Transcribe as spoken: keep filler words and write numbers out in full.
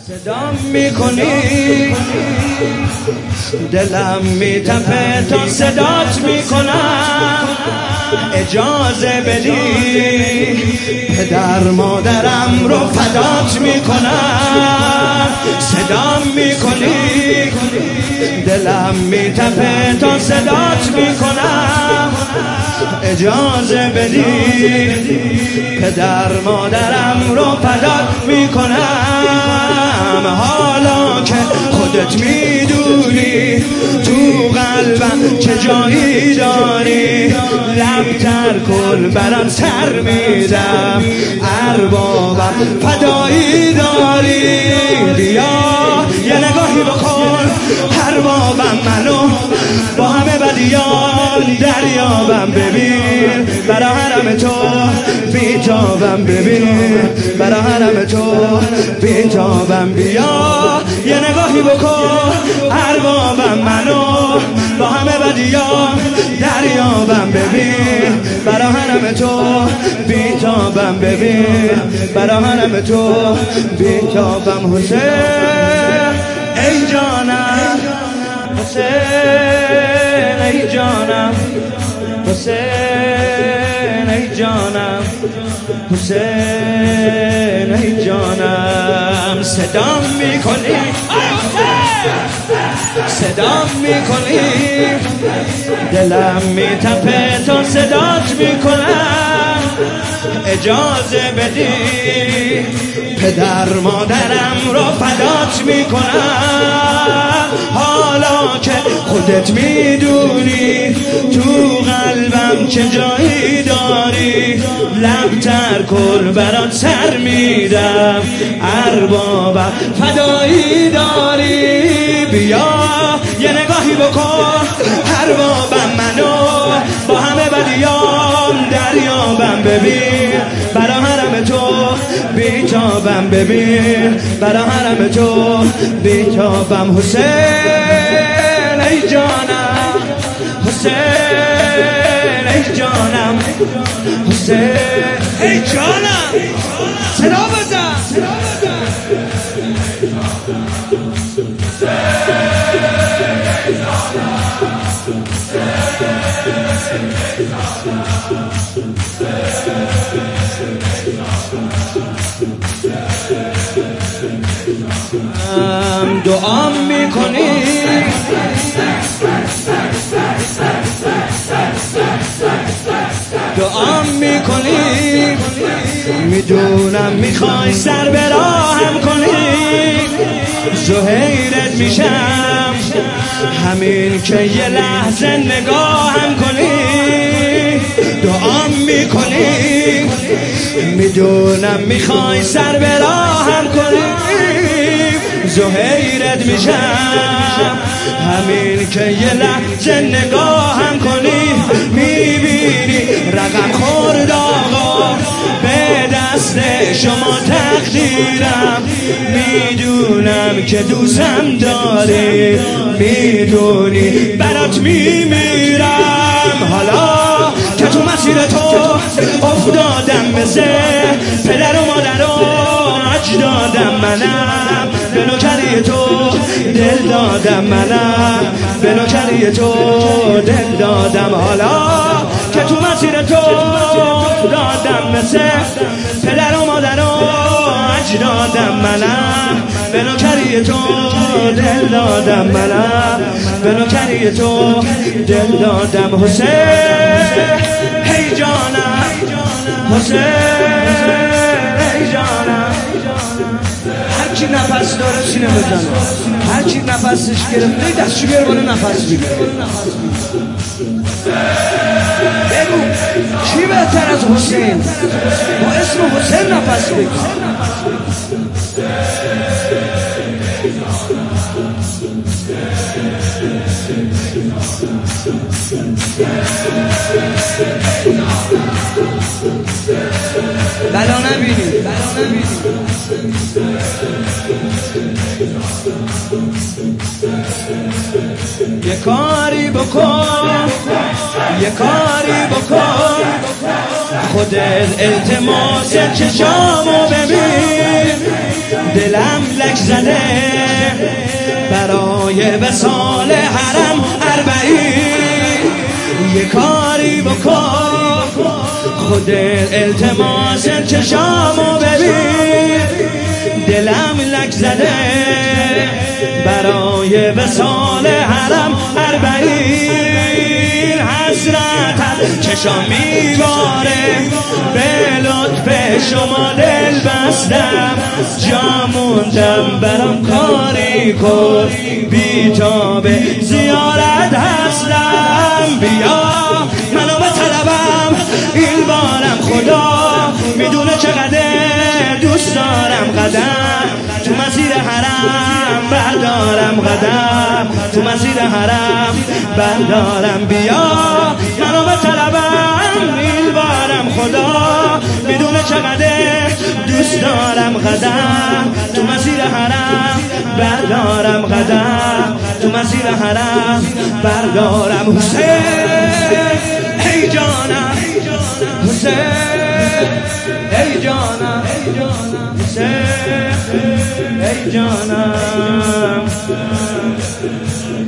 صدام میکنی دلم میتپه تا صدات میکنم، اجازه بدی پدر مادرم رو فدات میکنم. صدام میکنی دلم میتپه تا صدات میکنم، اجازه بدی پدر مادرم رو فدات میکنم. حالا که خودت میدونی تو قلبم چه جایی داری، لب تر کن برات سر میدم، اربابم فدایی داری. بیا یه نگاهی بکن اربابم، منو با همه بدیان دریابم. ببین برا حرم تو بیتابم، ببین برا حرم تو بیتابم. بیا یه نگاهی بکن اربابم، منو با همه بدیان دریابم. ببین برا حرم تو بیتابم، ببین برا حرم تو بیتابم. حسین ای جانم، حسین ای جانم، حسین ای جانم، حسین ای جانم. صدام میکنی صدام میکنی دلم میتپه تا صدات میکنم، اجازه بدی پدر مادرم رو فدات میکنم. حالا که خودت میدونی تو قلبم چه جایی داری، لب تر کن برات سر میدم، اربابم فدایی داری. بیا یه نگاهی بکن اربابم، منو با همه بدیام دریابم. ببین برا حرم تو بیتابم، ببین برا حرم تو بیتابم. حسین ای جانم، حسین ای جانم، حسین ای جانم. صدا بزن دعا میکنی دعا میکنی میدونم میخوای سر به راهم کنی، زهیرت میشم همین که یه لحظه نگاهم کنی. دعا میکنی میدونم میخوای سر به راهم کنی، زهیرت میشم همین که یه لحظه نگاهم کنی. میبینی رقم خورد آقا به دست شما تقدیرم، میدونم که دوستم داری، میدونی برات میمیرم. حالا که تو مسیر تو افتادم مثل پدر و مادر و اجدادم، منم به نوکری تو دل دادم، منم به نوکری تو دل دادم. حالا که تو مسیر تو دادم مثل پدر و مادر و اجدادم، منم به نوکری تو دل دادم، منم به نوکری تو دل دادم. حسین ای جانم، حسین ای جانم. هر کی نفس داره سینه بزنه، هر کی نفسش گرفته دستشو بیاره بالا نفس بگیره. بگو کی بهتر از حسین با اسم حسین نفس بگیره؟ بلا نبینی بلا نبینی یه کاری بکن، یه کاری بکن، خودت التماس چشامو ببین، دلم لک زده برای وصال حرم اربعین. یه کاری بکن خود التماس چشامو ببین، دلم لک زده برای وصال حرم اربعین. حسرتت چشام میباره به لطف شما دل بستم، جا موندم برام کاری کن بی تا به زیارت هستم. بیا منو به طلبم این بارم، خدا میدونه چقدر دوست دارم قدم تو مسیر حرم بردارم، قدم تو مسیر حرم بردارم. بیا منو به طلبم این بارم، خدا میدونه چقدر دوست دارم قدم تو مسیر حرم بردارم، قدم تو مسیر حرم بردارم. حسین ای جانم، حسین ای جانم، حسین ای جانم.